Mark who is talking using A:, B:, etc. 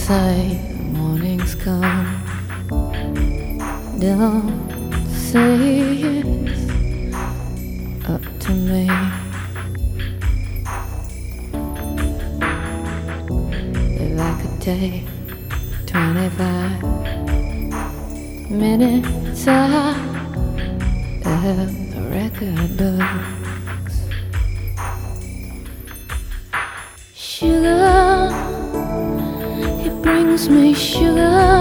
A: say the morning's come. Don't say it's up to me. If I could take 25 minutes out of the record books. Sugar, it brings me sugar.